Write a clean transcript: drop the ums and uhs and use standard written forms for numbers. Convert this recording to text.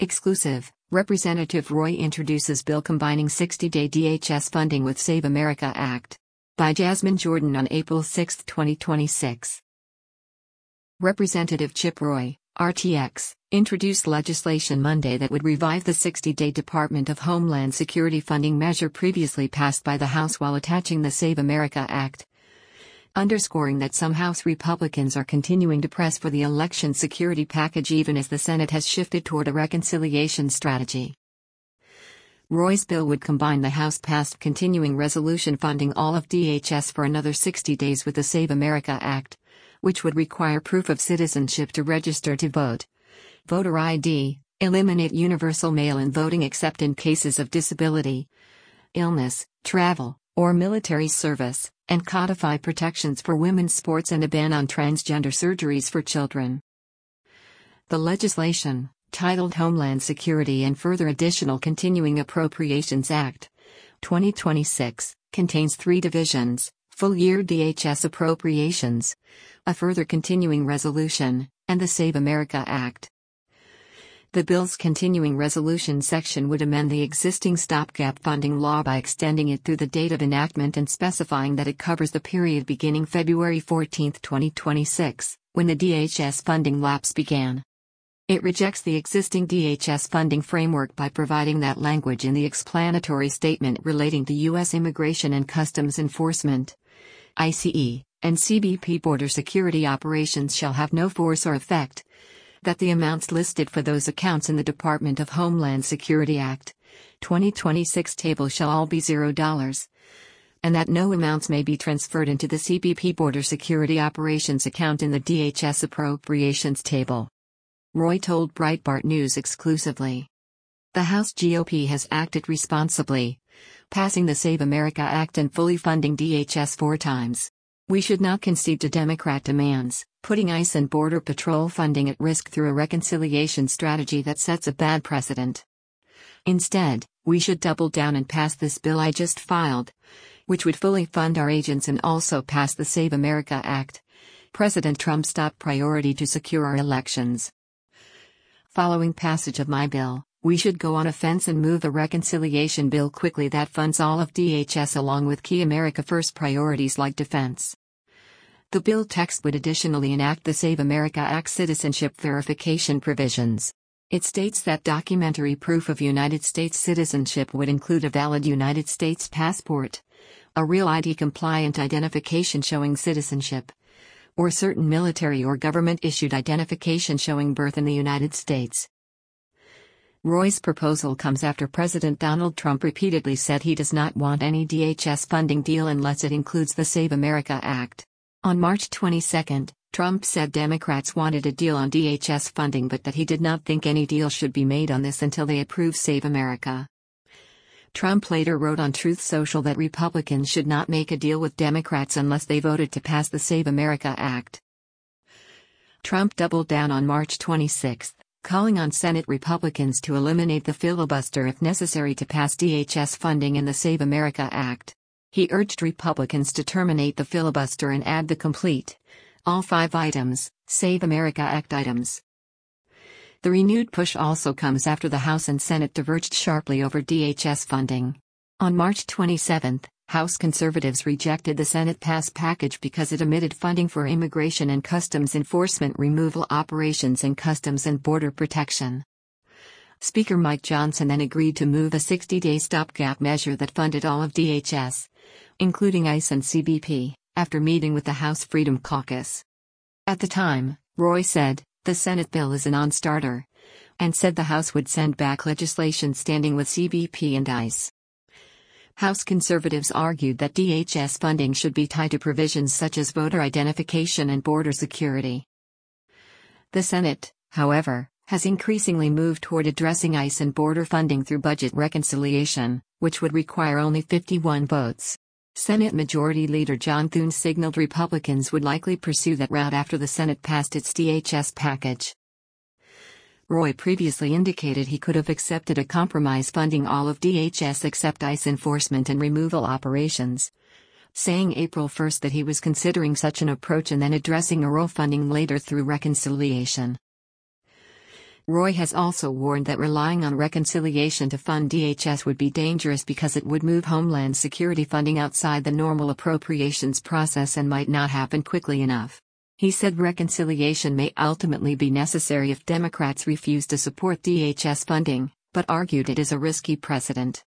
Exclusive, Representative Roy introduces bill combining 60-day DHS funding with Save America Act. By Jasmine Jordan on April 6, 2026. Representative Chip Roy, RTX, introduced legislation Monday that would revive the 60-day Department of Homeland Security funding measure previously passed by the House while attaching the Save America Act, underscoring that some House Republicans are continuing to press for the election security package even as the Senate has shifted toward a reconciliation strategy. Roy's bill would combine the House-passed continuing resolution funding all of DHS for another 60 days with the Save America Act, which would require proof of citizenship to register to vote, voter ID, eliminate universal mail-in voting except in cases of disability, illness, travel, or military service, and codify protections for women's sports and a ban on transgender surgeries for children. The legislation, titled Homeland Security and Further Additional Continuing Appropriations Act, 2026, contains 3 divisions: full-year DHS appropriations, a further continuing resolution, and the Save America Act. The bill's continuing resolution section would amend the existing stopgap funding law by extending it through the date of enactment and specifying that it covers the period beginning February 14, 2026, when the DHS funding lapse began. It rejects the existing DHS funding framework by providing that language in the explanatory statement relating to U.S. Immigration and Customs Enforcement, ICE, and CBP border security operations shall have no force or effect, that the amounts listed for those accounts in the Department of Homeland Security Act, 2026 table shall all be $0, and that no amounts may be transferred into the CBP border security operations account in the DHS appropriations table. Roy told Breitbart News exclusively. The House GOP has acted responsibly, passing the Save America Act and fully funding DHS 4 times. We should not concede to Democrat demands, putting ICE and Border Patrol funding at risk through a reconciliation strategy that sets a bad precedent. Instead, we should double down and pass this bill I just filed, which would fully fund our agents and also pass the Save America Act, President Trump's top priority to secure our elections. Following passage of my bill, we should go on offense and move a reconciliation bill quickly that funds all of DHS along with key America First priorities like defense. The bill text would additionally enact the Save America Act citizenship verification provisions. It states that documentary proof of United States citizenship would include a valid United States passport, a real ID-compliant identification showing citizenship, or certain military or government-issued identification showing birth in the United States. Roy's proposal comes after President Donald Trump repeatedly said he does not want any DHS funding deal unless it includes the Save America Act. On March 22, Trump said Democrats wanted a deal on DHS funding but that he did not think any deal should be made on this until they approve Save America. Trump later wrote on Truth Social that Republicans should not make a deal with Democrats unless they voted to pass the Save America Act. Trump doubled down on March 26, calling on Senate Republicans to eliminate the filibuster if necessary to pass DHS funding and the Save America Act. He urged Republicans to terminate the filibuster and add the complete, all 5 items, Save America Act items. The renewed push also comes after the House and Senate diverged sharply over DHS funding. On March 27, House conservatives rejected the Senate-passed package because it omitted funding for immigration and customs enforcement removal operations and customs and border protection. Speaker Mike Johnson then agreed to move a 60-day stopgap measure that funded all of DHS, including ICE and CBP, after meeting with the House Freedom Caucus. At the time, Roy said, the Senate bill is a non-starter, and said the House would send back legislation standing with CBP and ICE. House conservatives argued that DHS funding should be tied to provisions such as voter identification and border security. The Senate, however, has increasingly moved toward addressing ICE and border funding through budget reconciliation, which would require only 51 votes. Senate Majority Leader John Thune signaled Republicans would likely pursue that route after the Senate passed its DHS package. Roy previously indicated he could have accepted a compromise funding all of DHS except ICE enforcement and removal operations, saying April 1 that he was considering such an approach and then addressing IRL funding later through reconciliation. Roy has also warned that relying on reconciliation to fund DHS would be dangerous because it would move Homeland Security funding outside the normal appropriations process and might not happen quickly enough. He said reconciliation may ultimately be necessary if Democrats refuse to support DHS funding, but argued it is a risky precedent.